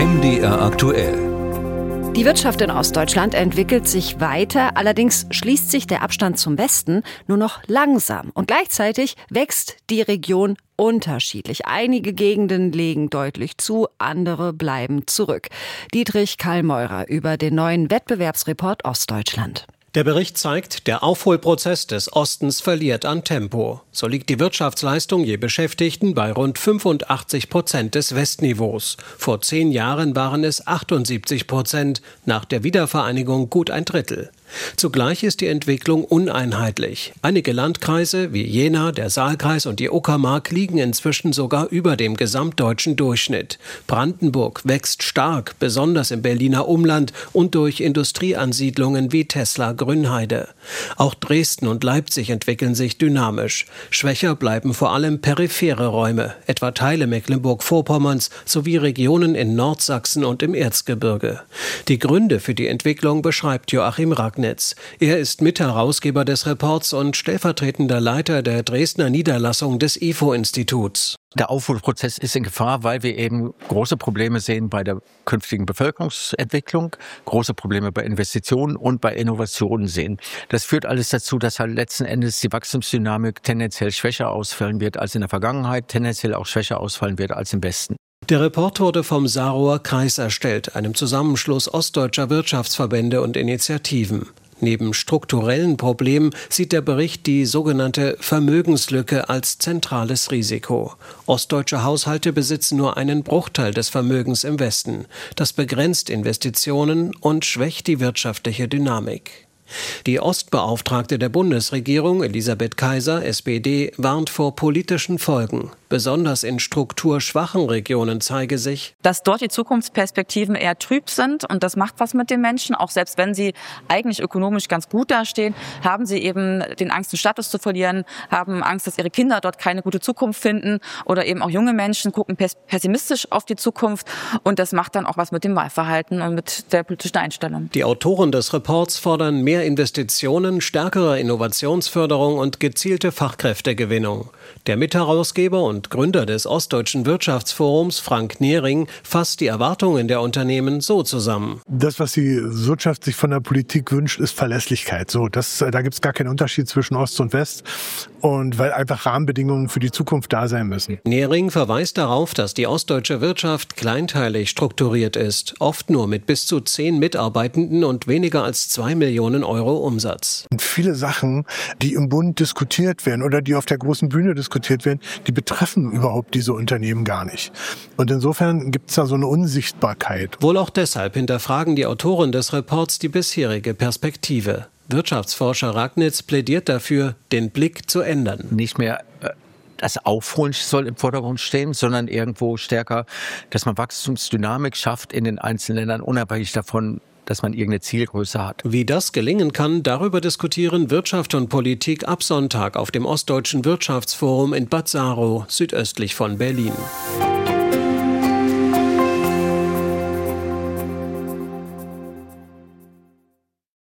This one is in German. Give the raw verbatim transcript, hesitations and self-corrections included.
M D R aktuell. Die Wirtschaft in Ostdeutschland entwickelt sich weiter, allerdings schließt sich der Abstand zum Westen nur noch langsam. Und gleichzeitig wächst die Region unterschiedlich. Einige Gegenden legen deutlich zu, andere bleiben zurück. Dietrich Kallmeurer über den neuen Wettbewerbsreport Ostdeutschland. Der Bericht zeigt, der Aufholprozess des Ostens verliert an Tempo. So liegt die Wirtschaftsleistung je Beschäftigten bei rund fünfundachtzig Prozent des Westniveaus. Vor zehn Jahren waren es achtundsiebzig Prozent, nach der Wiedervereinigung gut ein Drittel. Zugleich ist die Entwicklung uneinheitlich. Einige Landkreise wie Jena, der Saalkreis und die Uckermark liegen inzwischen sogar über dem gesamtdeutschen Durchschnitt. Brandenburg wächst stark, besonders im Berliner Umland und durch Industrieansiedlungen wie Tesla Grünheide. Auch Dresden und Leipzig entwickeln sich dynamisch. Schwächer bleiben vor allem periphere Räume, etwa Teile Mecklenburg-Vorpommerns sowie Regionen in Nordsachsen und im Erzgebirge. Die Gründe für die Entwicklung beschreibt Joachim Ragnitz. Er ist Mitherausgeber des Reports und stellvertretender Leiter der Dresdner Niederlassung des I F O-Instituts. Der Aufholprozess ist in Gefahr, weil wir eben große Probleme sehen bei der künftigen Bevölkerungsentwicklung, große Probleme bei Investitionen und bei Innovationen sehen. Das führt alles dazu, dass halt letzten Endes die Wachstumsdynamik tendenziell schwächer ausfallen wird als in der Vergangenheit, tendenziell auch schwächer ausfallen wird als im Westen. Der Report wurde vom Saarauer Kreis erstellt, einem Zusammenschluss ostdeutscher Wirtschaftsverbände und Initiativen. Neben strukturellen Problemen sieht der Bericht die sogenannte Vermögenslücke als zentrales Risiko. Ostdeutsche Haushalte besitzen nur einen Bruchteil des Vermögens im Westen. Das begrenzt Investitionen und schwächt die wirtschaftliche Dynamik. Die Ostbeauftragte der Bundesregierung, Elisabeth Kaiser, S P D, warnt vor politischen Folgen. Besonders in strukturschwachen Regionen zeige sich, dass dort die Zukunftsperspektiven eher trüb sind und das macht was mit den Menschen. Auch selbst wenn sie eigentlich ökonomisch ganz gut dastehen, haben sie eben den Angst, den Status zu verlieren, haben Angst, dass ihre Kinder dort keine gute Zukunft finden oder eben auch junge Menschen gucken pessimistisch auf die Zukunft und das macht dann auch was mit dem Wahlverhalten und mit der politischen Einstellung. Die Autoren des Reports fordern mehr Investitionen, stärkere Innovationsförderung und gezielte Fachkräftegewinnung. Der Mitherausgeber und Gründer des Ostdeutschen Wirtschaftsforums, Frank Nehring, fasst die Erwartungen der Unternehmen so zusammen. Das, was die Wirtschaft sich von der Politik wünscht, ist Verlässlichkeit. So, das, da gibt es gar keinen Unterschied zwischen Ost und West. Und weil einfach Rahmenbedingungen für die Zukunft da sein müssen. Nehring verweist darauf, dass die ostdeutsche Wirtschaft kleinteilig strukturiert ist, oft nur mit bis zu zehn Mitarbeitenden und weniger als zwei Millionen Euro Umsatz. Und viele Sachen, die im Bund diskutiert werden oder die auf der großen Bühne diskutiert werden, die betreffen überhaupt diese Unternehmen gar nicht. Und insofern gibt es da so eine Unsichtbarkeit. Wohl auch deshalb hinterfragen die Autoren des Reports die bisherige Perspektive. Wirtschaftsforscher Ragnitz plädiert dafür, den Blick zu ändern. Nicht mehr äh, das Aufholen soll im Vordergrund stehen, sondern irgendwo stärker, dass man Wachstumsdynamik schafft in den einzelnen Ländern, unabhängig davon, dass man irgendeine Zielgröße hat. Wie das gelingen kann, darüber diskutieren Wirtschaft und Politik ab Sonntag auf dem Ostdeutschen Wirtschaftsforum in Bad Saarow, südöstlich von Berlin.